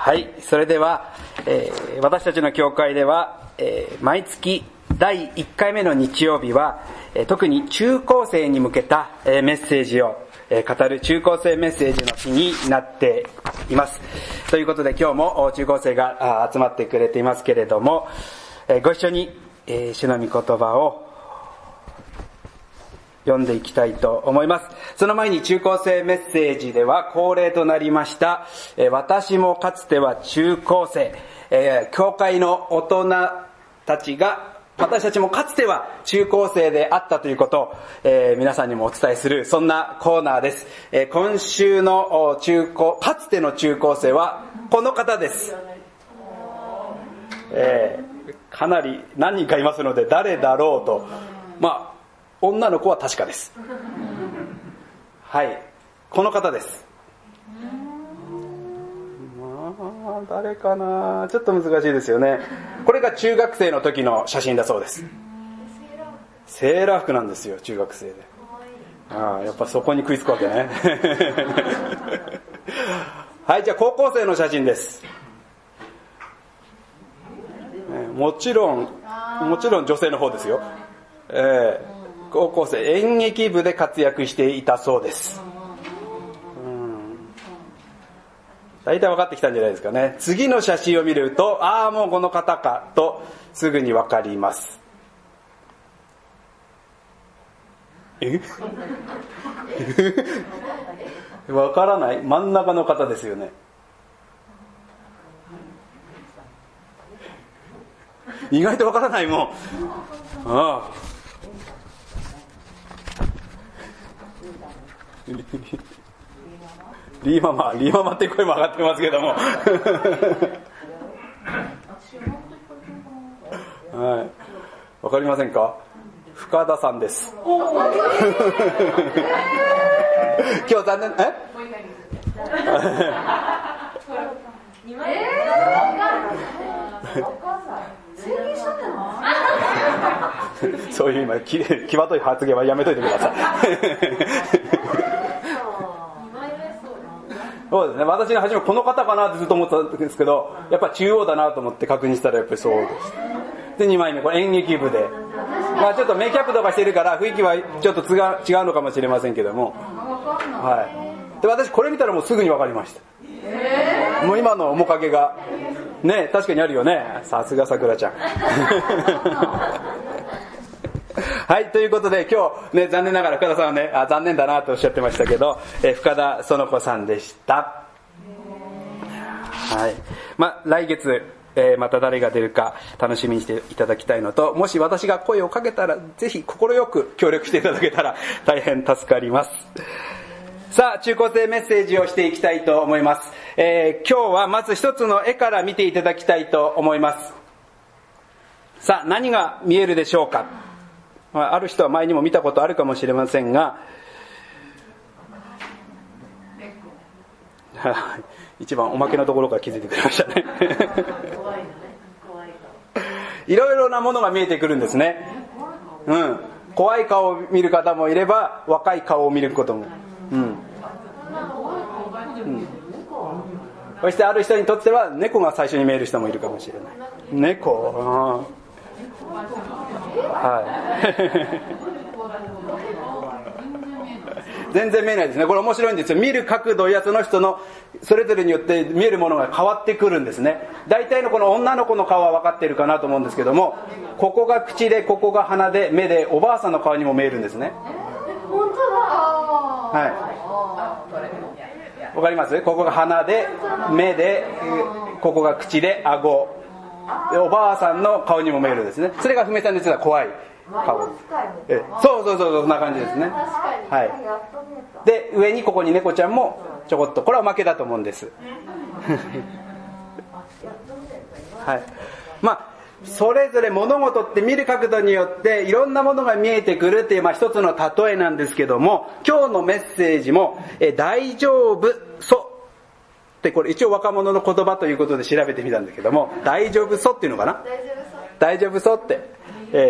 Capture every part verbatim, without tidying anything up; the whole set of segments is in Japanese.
はい、それでは、えー、私たちの教会では、えー、毎月だいいっかいめの日曜日は、えー、特に中高生に向けた、えー、メッセージを、えー、語る中高生メッセージの日になっています。ということで今日も中高生が集まってくれていますけれども、えー、ご一緒に、えー、主の御言葉を読んでいきたいと思います。その前に中高生メッセージでは恒例となりました、えー、私もかつては中高生、えー、教会の大人たちが私たちもかつては中高生であったということを、えー、皆さんにもお伝えするそんなコーナーです。えー、今週の中高かつての中高生はこの方です。えー、かなり何人かいますので誰だろうと、まあ女の子は確かです。はい、この方です。まあ誰かな、ちょっと難しいですよね。これが中学生の時の写真だそうです。セーラー服なんですよ、中学生で。ああ、やっぱそこに食いつくわけね。はい、じゃあ高校生の写真です。もちろんもちろん女性の方ですよ。えー高校生、演劇部で活躍していたそうです。うん、大体分かってきたんじゃないですかね。次の写真を見ると、ああもうこの方かとすぐに分かります。え分からない？真ん中の方ですよね。意外と分からないもん。ああリーママ、リーママって声も上がってますけども。はい。わかりませんか？深田さんです。今日残念、え？そういう今ききわどい発言はやめといてください。そうですね、私の初めこの方かなってずっと思ったんですけど、やっぱ中央だなと思って確認したらやっぱりそうです。でにまいめ、これ演劇部で、まあ、ちょっとメイキャップとかしてるから雰囲気はちょっとつが違うのかもしれませんけども、はい。で私これ見たらもうすぐに分かりました。もう今の面影がね、確かにあるよね。さすがさくらちゃん。はい、ということで今日ね、残念ながら深田さんはね、あ残念だなとおっしゃってましたけど、え深田園子さんでした。はい。まあ来月、えー、また誰が出るか楽しみにしていただきたいのと、もし私が声をかけたらぜひ快く協力していただけたら大変助かります。さあ、中高生メッセージをしていきたいと思います。えー、今日はまず一つの絵から見ていただきたいと思います。さあ、何が見えるでしょうか。ある人は前にも見たことあるかもしれませんが、一番おまけのところから気づいてくれましたね。いろいろなものが見えてくるんですね。うん、怖い顔を見る方もいれば若い顔を見ることも、うんうん、そしてある人にとっては猫が最初に見える人もいるかもしれない。猫、はい。全然見えないですね。これ面白いんですよ。見る角度やその人のそれぞれによって見えるものが変わってくるんですね。大体のこの女の子の顔は分かっているかなと思うんですけども、ここが口で、ここが鼻で、目で、おばあさんの顔にも見えるんですね。 本当だ。 はい。わかります？ここが鼻で、目で、ここが口で、顎。おばあさんの顔にも見えるんですね。それがふめさんの実は怖い顔。えそうそうそう、そんな感じですね。はい。で上にここに猫ちゃんもちょこっと、これはおまけだと思うんです。はい。まあそれぞれ物事って見る角度によっていろんなものが見えてくるっていう、まあ一つの例えなんですけども、今日のメッセージもえ大丈夫そうで、これ一応若者の言葉ということで調べてみたんだけども、大丈夫そうっていうのかな、大丈夫そうって、え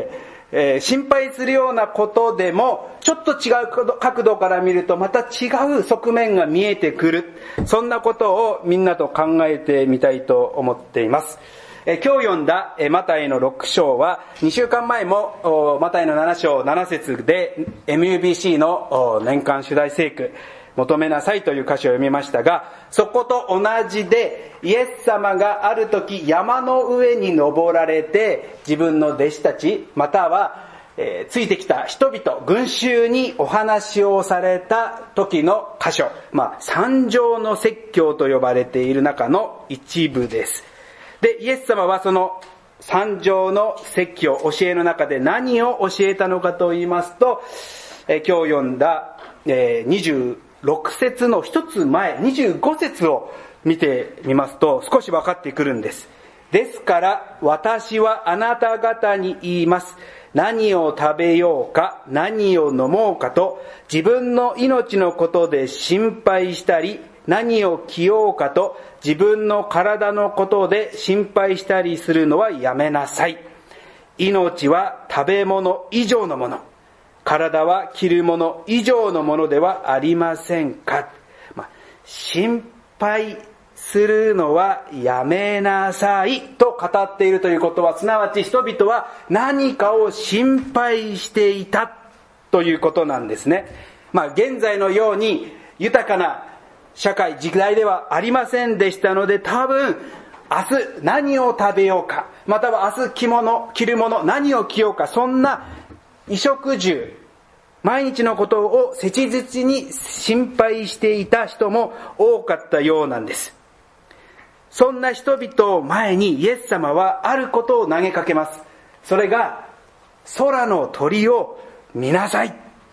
えー、心配するようなことでもちょっと違う角度から見るとまた違う側面が見えてくる、そんなことをみんなと考えてみたいと思っています。えー、今日読んだ、えー、マタイのろく章はにしゅうかんまえもマタイのなな章なな節で エムユービーシー の年間主題聖句求めなさいという歌詞を読みましたが、そこと同じでイエス様がある時山の上に登られて自分の弟子たちまたは、えー、ついてきた人々群衆にお話をされた時の箇所、まあ三条の説教と呼ばれている中の一部です。で、イエス様はその三条の説教教えの中で何を教えたのかと言いますと、えー、今日読んだ、えー、にじゅうろく節の一つ前にじゅうご節を見てみますと少し分かってくるんです。ですから私はあなた方に言います。何を食べようか何を飲もうかと自分の命のことで心配したり、何を着ようかと自分の体のことで心配したりするのはやめなさい。命は食べ物以上のもの、体は着るもの以上のものではありませんか。まあ、心配するのはやめなさいと語っているということは、すなわち人々は何かを心配していたということなんですね。まあ、現在のように豊かな社会時代ではありませんでしたので、多分明日何を食べようか、または明日着物着るもの何を着ようか、そんな衣食住毎日のことを切実に心配していた人も多かったようなんです。そんな人々を前にイエス様はあることを投げかけます。それが空の鳥を見なさい。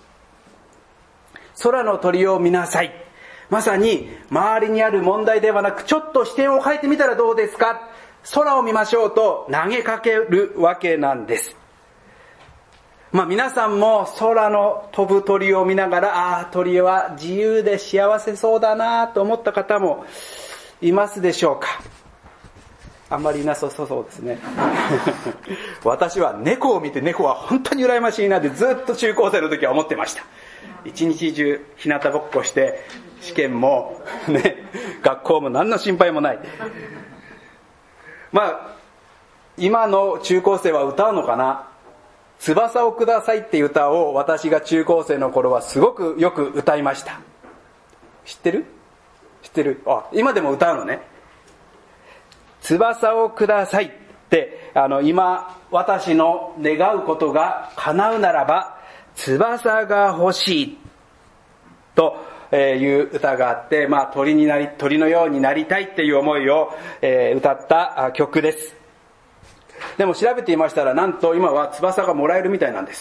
空の鳥を見なさい。まさに周りにある問題ではなく、ちょっと視点を変えてみたらどうですか、空を見ましょうと投げかけるわけなんです。まあ皆さんも空の飛ぶ鳥を見ながら、ああ鳥は自由で幸せそうだなと思った方もいますでしょうか。あんまりいなさそうですね。私は猫を見て、猫は本当に羨ましいなってずっと中高生の時は思ってました。一日中日向ぼっこして試験もね、学校も何の心配もない。まあ今の中高生は歌うのかな。翼をくださいっていう歌を私が中高生の頃はすごくよく歌いました。知ってる？知ってる？あ、今でも歌うのね。翼をくださいって、あの今私の願うことが叶うならば翼が欲しいという歌があって、まあ鳥になり鳥のようになりたいっていう思いを、えー、歌った曲です。でも調べていましたら、なんと今は翼がもらえるみたいなんです。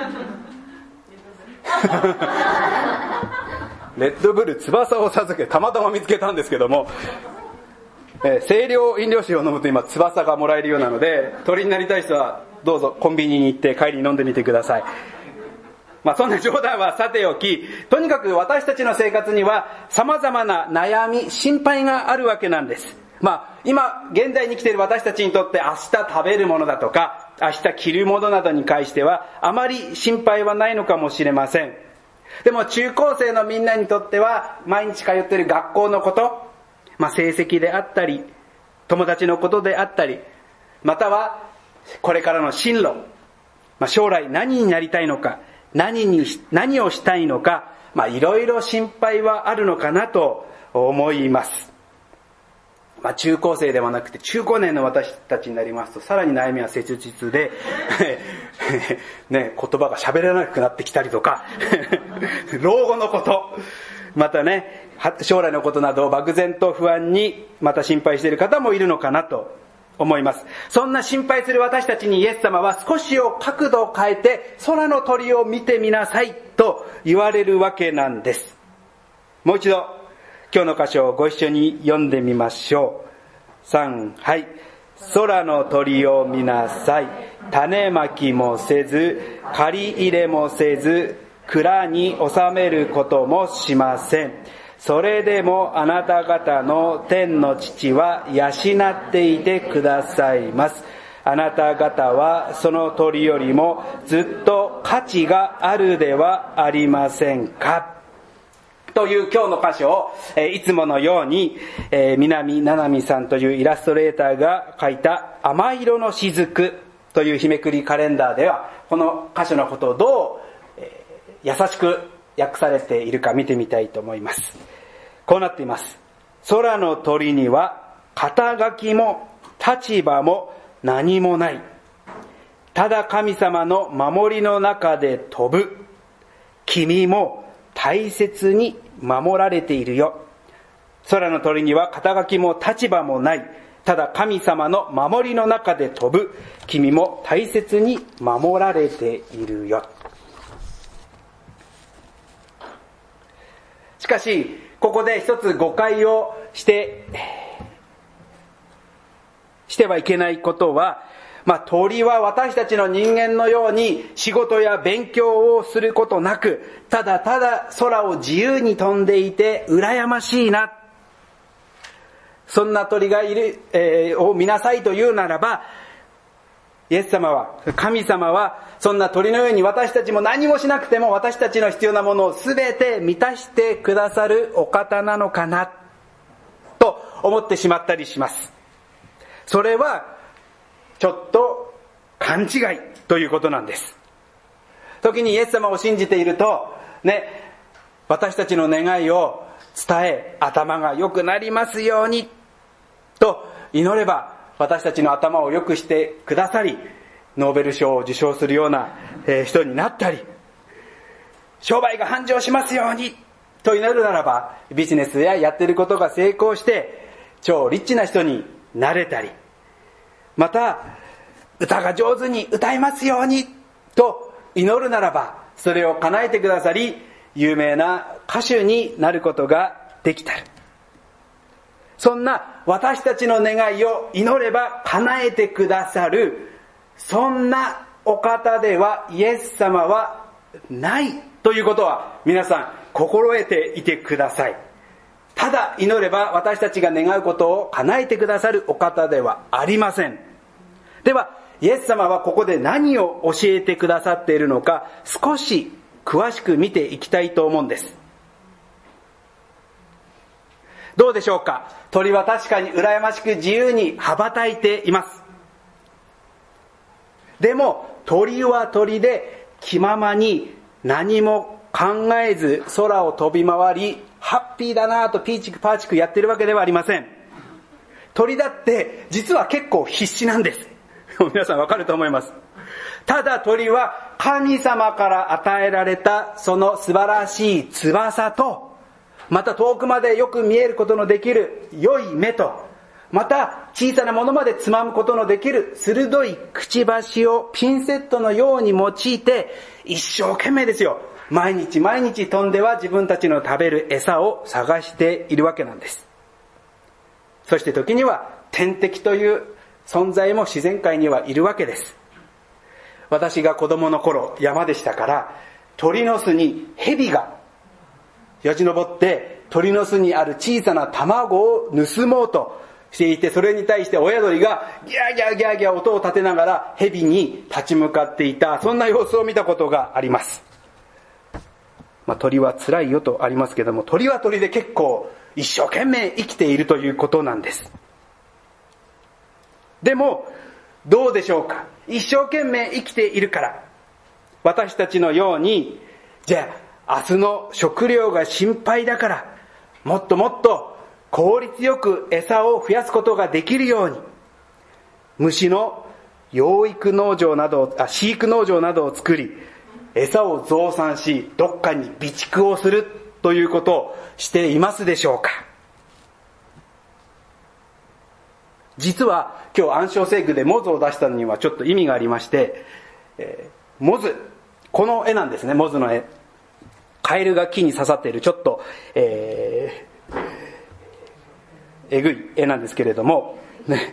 レッドブル翼を授け、たまたま見つけたんですけども、えー、清涼飲料水を飲むと今翼がもらえるようなので、鳥になりたい人はどうぞコンビニに行って帰りに飲んでみてください。まあそんな冗談はさておき、とにかく私たちの生活には様々な悩み、心配があるわけなんです。まあ今現在に生きている私たちにとって、明日食べるものだとか明日着るものなどに関してはあまり心配はないのかもしれません。でも中高生のみんなにとっては、毎日通っている学校のこと、まあ成績であったり友達のことであったり、またはこれからの進路、まあ、将来何になりたいのか、何に何をしたいのか、まあいろいろ心配はあるのかなと思います。まあ中高生ではなくて中高年の私たちになりますと、さらに悩みは切実でね、言葉が喋れなくなってきたりとか老後のこと、またね将来のことなどを漠然と不安にまた心配している方もいるのかなと思います。そんな心配する私たちにイエス様は少しを角度を変えて空の鳥を見てみなさいと言われるわけなんです。もう一度今日の箇所をご一緒に読んでみましょう。さん、はい。空の鳥を見なさい。種まきもせず、刈り入れもせず、蔵に収めることもしません。それでもあなた方の天の父は養っていてくださいます。 あなた方はその鳥よりもずっと価値があるではありませんか。という今日の箇所を、えー、いつものように、えー、南七海さんというイラストレーターが描いた甘色の雫という日めくりカレンダーでは、この箇所のことをどう、えー、優しく訳されているか見てみたいと思います。こうなっています。空の鳥には肩書きも立場も何もない。ただ神様の守りの中で飛ぶ。君も大切に守られているよ。空の鳥には肩書きも立場もない。ただ神様の守りの中で飛ぶ。君も大切に守られているよ。しかし、ここで一つ誤解をして、してはいけないことは、まあ、鳥は私たちの人間のように仕事や勉強をすることなく、ただただ空を自由に飛んでいて羨ましいな。そんな鳥がいる、えー、を見なさいというならば、イエス様は、神様は、そんな鳥のように私たちも何もしなくても私たちの必要なものを全て満たしてくださるお方なのかな、と思ってしまったりします。それは、ちょっと勘違いということなんです。時にイエス様を信じていると、ね、私たちの願いを伝え、頭が良くなりますように、と祈れば、私たちの頭を良くしてくださり、ノーベル賞を受賞するような人になったり、商売が繁盛しますようにと祈るならば、ビジネスややってることが成功して超リッチな人になれたり、また歌が上手に歌いますようにと祈るならば、それを叶えてくださり、有名な歌手になることができたり、そんな私たちの願いを祈れば叶えてくださる、そんなお方ではイエス様はないということは、皆さん心得ていてください。ただ祈れば私たちが願うことを叶えてくださるお方ではありません。ではイエス様はここで何を教えてくださっているのか、少し詳しく見ていきたいと思うんです。どうでしょうか。鳥は確かに羨ましく自由に羽ばたいています。でも鳥は鳥で気ままに何も考えず空を飛び回り、ハッピーだなぁとピーチクパーチクやってるわけではありません。鳥だって実は結構必死なんです。皆さんわかると思います。ただ鳥は神様から与えられたその素晴らしい翼と、また遠くまでよく見えることのできる良い目と、また小さなものまでつまむことのできる鋭いくちばしをピンセットのように用いて、一生懸命ですよ、毎日毎日飛んでは自分たちの食べる餌を探しているわけなんです。そして時には天敵という存在も自然界にはいるわけです。私が子供の頃、山でしたから、鳥の巣に蛇がよじ登って鳥の巣にある小さな卵を盗もうとしていて、それに対して親鳥がギャーギャーギャーギャー音を立てながら蛇に立ち向かっていた、そんな様子を見たことがあります。まあ、鳥は辛いよとありますけども、鳥は鳥で結構一生懸命生きているということなんです。でもどうでしょうか。一生懸命生きているから私たちのように、じゃあ明日の食料が心配だからもっともっと効率よく餌を増やすことができるように、虫の養育農場などあ飼育農場などを作り、餌を増産しどっかに備蓄をするということをしていますでしょうか。実は今日暗唱聖句でモズを出したのにはちょっと意味がありまして、えー、モズ、この絵なんですね。モズの絵、カエルが木に刺さっているちょっと、えー、えぐい絵なんですけれども、ね、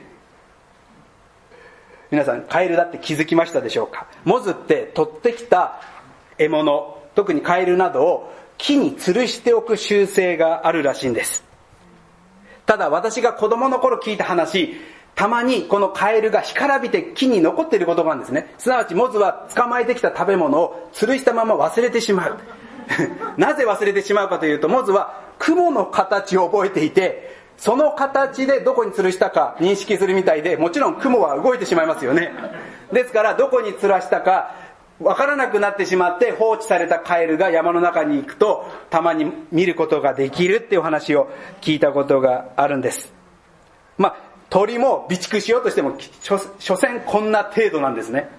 皆さんカエルだって気づきましたでしょうか。モズって取ってきた獲物、特にカエルなどを木に吊るしておく習性があるらしいんです。ただ私が子供の頃聞いた話、 たまにこのカエルが干からびて木に残っていることがあるんですね。すなわちモズは捕まえてきた食べ物を吊るしたまま忘れてしまう。なぜ忘れてしまうかというと、モズは雲の形を覚えていて、その形でどこに吊るしたか認識するみたいで、もちろん雲は動いてしまいますよね。ですからどこに吊らしたかわからなくなってしまって放置されたカエルが山の中に行くとたまに見ることができるっていう話を聞いたことがあるんです。まあ鳥も備蓄しようとしても所詮こんな程度なんですね。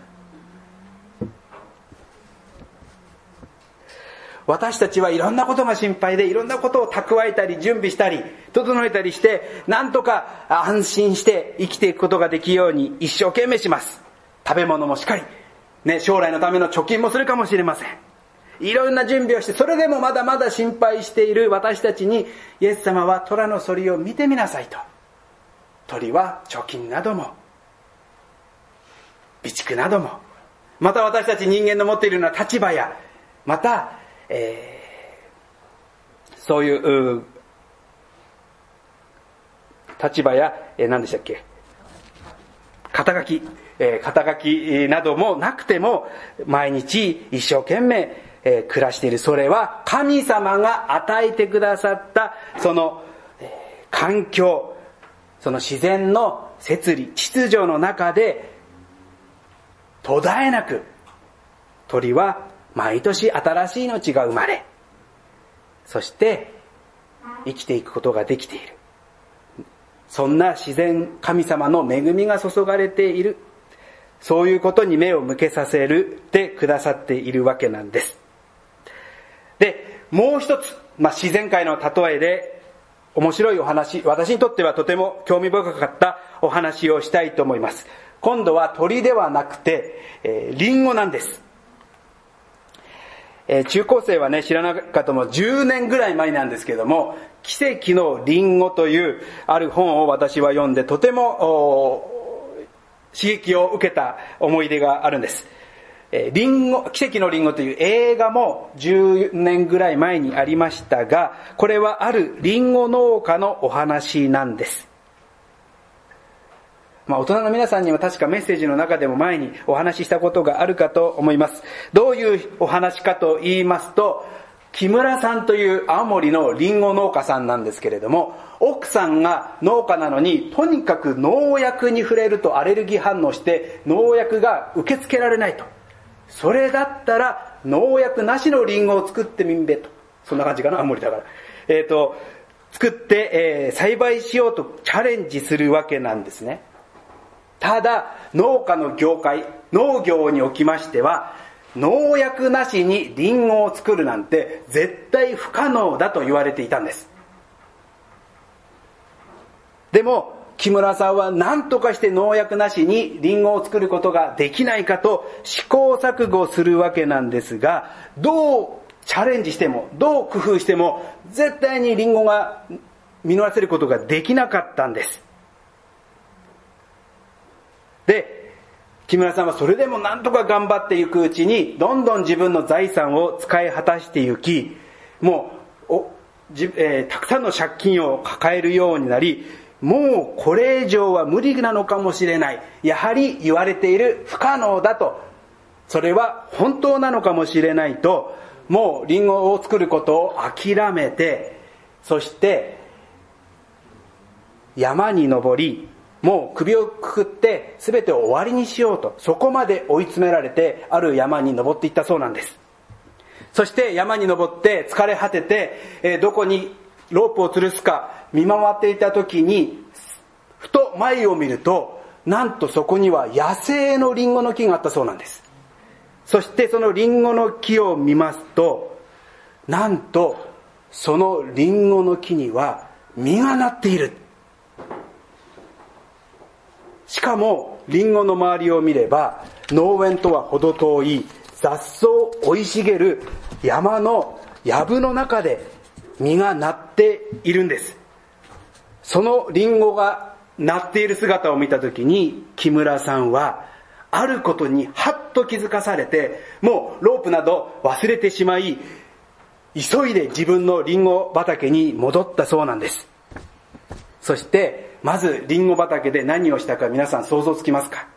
私たちはいろんなことが心配で、いろんなことを蓄えたり準備したり整えたりして、なんとか安心して生きていくことができるように一生懸命します。食べ物もしっかり、ね、将来のための貯金もするかもしれません。いろんな準備をして、それでもまだまだ心配している私たちに、イエス様は虎の反りを見てみなさいと。鳥は貯金なども備蓄なども、また私たち人間の持っているような立場や、また、えー、そういう立場や、えー、何でしたっけ、肩書き、えー、肩書きなどもなくても毎日一生懸命、えー、暮らしている。それは神様が与えてくださったその、えー、環境、その自然の摂理秩序の中で途絶えなく鳥は毎年新しい命が生まれ、そして生きていくことができている。そんな自然、神様の恵みが注がれている、そういうことに目を向けさせるでくださっているわけなんです。で、もう一つ、まあ、自然界の例えで面白いお話、私にとってはとても興味深かったお話をしたいと思います。今度は鳥ではなくて、えー、リンゴなんです。えー、中高生はね知らなかったもじゅうねんぐらい前なんですけども、奇跡のリンゴというある本を私は読んで、とても刺激を受けた思い出があるんです。えー、リンゴ、奇跡のリンゴという映画もじゅうねんぐらい前にありましたが、これはあるリンゴ農家のお話なんです。まあ、大人の皆さんには確かメッセージの中でも前にお話ししたことがあるかと思います。どういうお話かと言いますと、木村さんという青森のリンゴ農家さんなんですけれども、奥さんが農家なのにとにかく農薬に触れるとアレルギー反応して農薬が受け付けられないと。それだったら農薬なしのリンゴを作ってみんべと。そんな感じかな、青森だから。えっと、作って、えー、栽培しようとチャレンジするわけなんですね。ただ農家の業界、農業におきましては農薬なしにリンゴを作るなんて絶対不可能だと言われていたんです。でも木村さんは何とかして農薬なしにリンゴを作ることができないかと試行錯誤するわけなんですが、どうチャレンジしてもどう工夫しても絶対にリンゴが実らせることができなかったんです。で、木村さんはそれでも何とか頑張っていくうちに、どんどん自分の財産を使い果たしていき、もうおじ、えー、たくさんの借金を抱えるようになり、もうこれ以上は無理なのかもしれない。やはり言われている不可能だと。それは本当なのかもしれないと、もうリンゴを作ることを諦めて、そして山に登り、もう首をくくって全てを終わりにしようと、そこまで追い詰められてある山に登っていったそうなんです。そして山に登って疲れ果てて、えー、どこにロープを吊るすか見回っていた時に、ふと前を見ると、なんとそこには野生のリンゴの木があったそうなんです。そしてそのリンゴの木を見ますと、なんとそのリンゴの木には実がなっている。しかもリンゴの周りを見れば農園とは程遠い雑草生い茂る山の藪の中で実がなっているんです。そのリンゴがなっている姿を見たときに、木村さんはあることにハッと気づかされて、もうロープなど忘れてしまい、急いで自分のリンゴ畑に戻ったそうなんです。そしてまずリンゴ畑で何をしたか皆さん想像つきますか？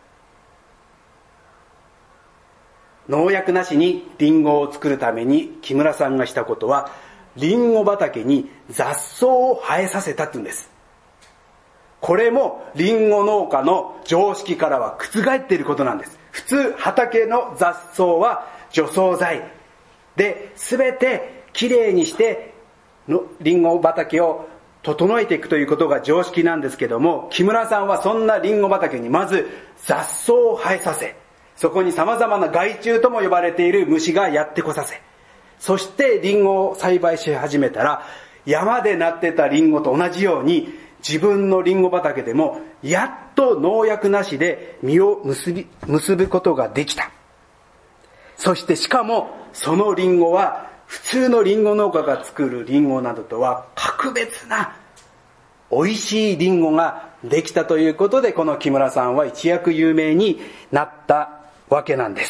農薬なしにリンゴを作るために木村さんがしたことは、リンゴ畑に雑草を生えさせたって言うんです。これもリンゴ農家の常識からは覆っていることなんです。普通畑の雑草は除草剤で全てきれいにしてのリンゴ畑を整えていくということが常識なんですけども、木村さんはそんなリンゴ畑にまず雑草を生えさせ、そこに様々な害虫とも呼ばれている虫がやってこさせ、そしてリンゴを栽培し始めたら、山でなってたリンゴと同じように自分のリンゴ畑でもやっと農薬なしで実を結び結ぶことができた。そしてしかもそのリンゴは普通のリンゴ農家が作るリンゴなどとは格別な美味しいリンゴができたということで、この木村さんは一躍有名になったわけなんです。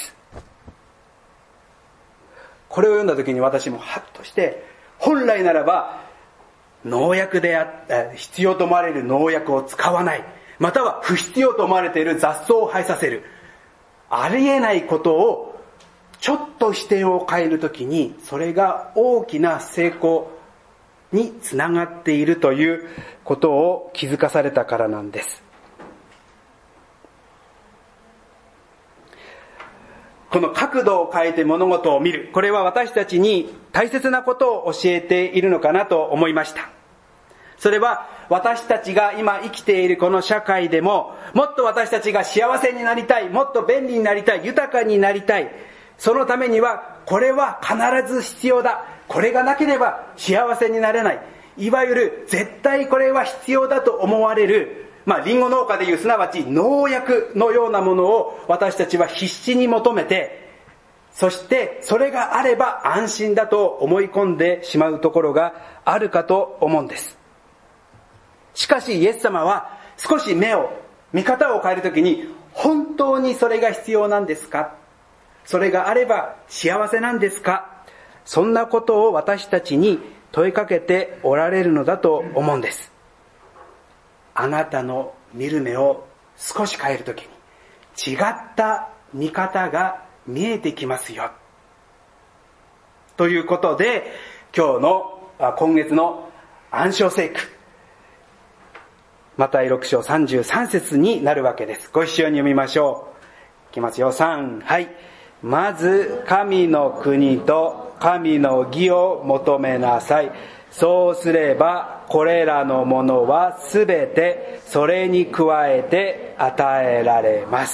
これを読んだ時に私もハッとして、本来ならば農薬であ必要と思われる農薬を使わない、または不必要と思われている雑草を生えさせる、ありえないことをちょっと視点を変えるときに、それが大きな成功につながっているということを気づかされたからなんです。この角度を変えて物事を見る、これは私たちに大切なことを教えているのかなと思いました。それは私たちが今生きているこの社会でも、もっと私たちが幸せになりたい、もっと便利になりたい、豊かになりたい、そのためにはこれは必ず必要だ、これがなければ幸せになれない、いわゆる絶対これは必要だと思われる、まあリンゴ農家でいうすなわち農薬のようなものを私たちは必死に求めて、そしてそれがあれば安心だと思い込んでしまうところがあるかと思うんです。しかしイエス様は少し目を見方を変えるときに、本当にそれが必要なんですか、それがあれば幸せなんですか、そんなことを私たちに問いかけておられるのだと思うんです。あなたの見る目を少し変えるときに違った見方が見えてきますよということで、今日の今月の暗唱聖句、マタイろく章さんじゅうさん節になるわけです。ご一緒に読みましょう。いきますよ。さん、はい。まず神の国と神の義を求めなさい。そうすればこれらのものはすべてそれに加えて与えられます。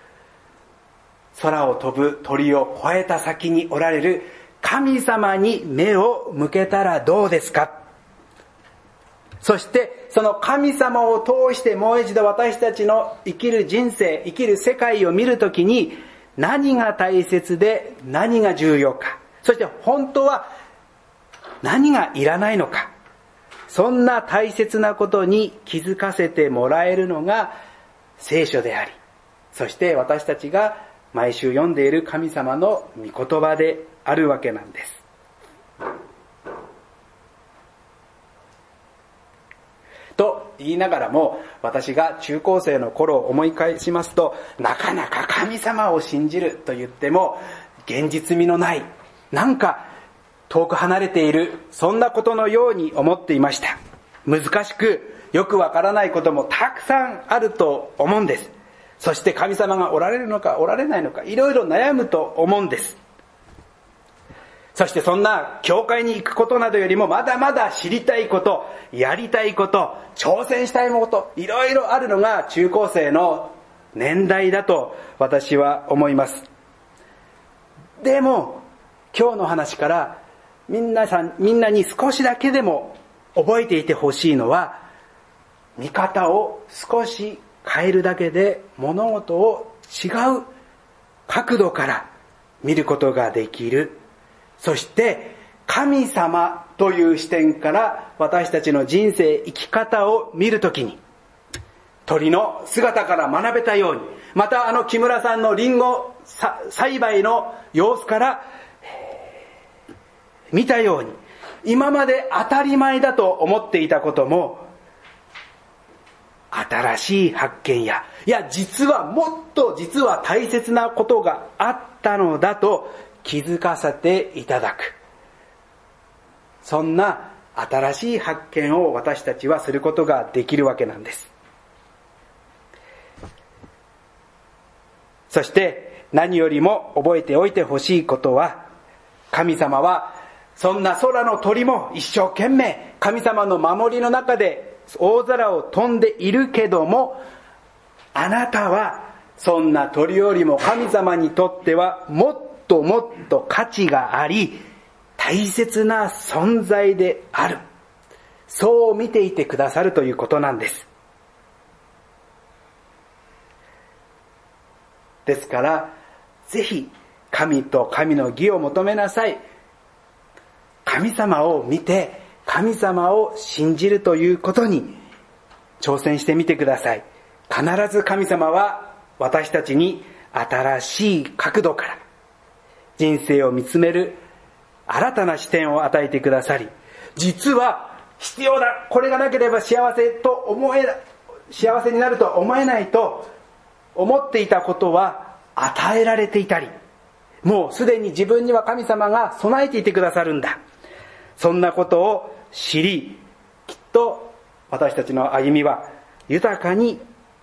空を飛ぶ鳥を越えた先におられる神様に目を向けたらどうですか。そしてその神様を通してもう一度私たちの生きる人生、生きる世界を見るときに、何が大切で何が重要か、そして本当は何がいらないのか、そんな大切なことに気づかせてもらえるのが聖書であり、そして私たちが毎週読んでいる神様の御言葉であるわけなんです。と言いながらも、私が中高生の頃を思い返しますと、なかなか神様を信じると言っても現実味のない、なんか遠く離れている、そんなことのように思っていました。難しくよくわからないこともたくさんあると思うんです。そして神様がおられるのかおられないのか、いろいろ悩むと思うんです。そしてそんな教会に行くことなどよりも、まだまだ知りたいこと、やりたいこと、挑戦したいこと、いろいろあるのが中高生の年代だと私は思います。でも今日の話からみんなさん、みんなに少しだけでも覚えていてほしいのは、見方を少し変えるだけで物事を違う角度から見ることができる。そして神様という視点から私たちの人生、生き方を見るときに、鳥の姿から学べたように、またあの木村さんのリンゴ栽培の様子から見たように、今まで当たり前だと思っていたことも新しい発見や、いや実はもっと実は大切なことがあったのだと気づかせていただく。そんな新しい発見を私たちはすることができるわけなんです。そして何よりも覚えておいてほしいことは、神様はそんな空の鳥も一生懸命神様の守りの中で大空を飛んでいるけども、あなたはそんな鳥よりも神様にとってはもっともっと価値があり大切な存在である。そう見ていてくださるということなんです。ですからぜひ神と神の義を求めなさい。神様を見て神様を信じるということに挑戦してみてください。必ず神様は私たちに新しい角度から人生を見つめる新たな視点を与えてくださり、実は必要だ、これがなければ幸せと思え幸せになるとは思えないと思っていたことは与えられていたり、もうすでに自分には神様が備えていてくださるんだ、そんなことを知り、きっと私たちの歩みは豊かに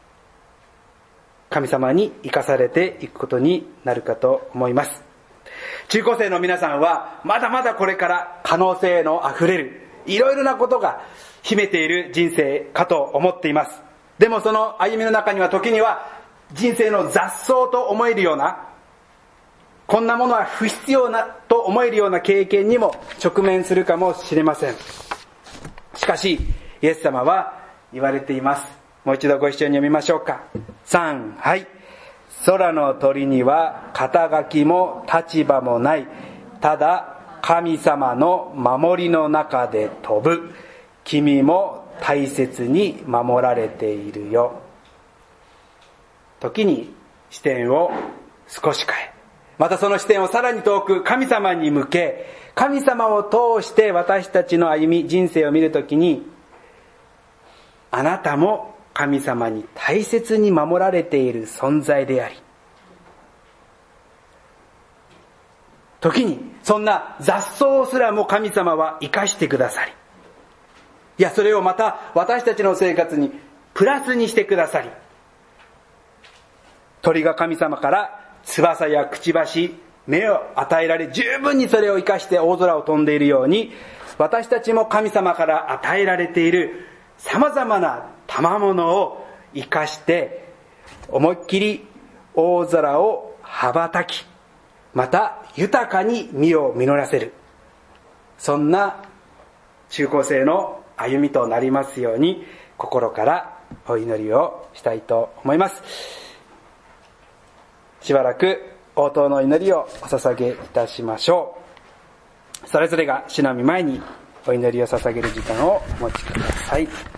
神様に生かされていくことになるかと思います。中高生の皆さんはまだまだこれから可能性のあふれるいろいろなことが秘めている人生かと思っています。でもその歩みの中には時には人生の雑草と思えるような、こんなものは不必要なと思えるような経験にも直面するかもしれません。しかしイエス様は言われています。もう一度ご一緒に読みましょうか。さん、はい。空の鳥には肩書きも立場もない、ただ神様の守りの中で飛ぶ。君も大切に守られているよ。時に視点を少し変え、またその視点をさらに遠く神様に向け、神様を通して私たちの歩み人生を見るときに、あなたも神様に大切に守られている存在であり、時にそんな雑草すらも神様は生かしてくださり、いやそれをまた私たちの生活にプラスにしてくださり、鳥が神様から翼やくちばし、目を与えられ十分にそれを生かして大空を飛んでいるように、私たちも神様から与えられている様々な賜物を生かして思いっきり大空を羽ばたき、また豊かに実を実らせる、そんな中高生の歩みとなりますように心からお祈りをしたいと思います。しばらく応答の祈りをお捧げいたしましょう。それぞれが主の御前にお祈りを捧げる時間をお持ちください。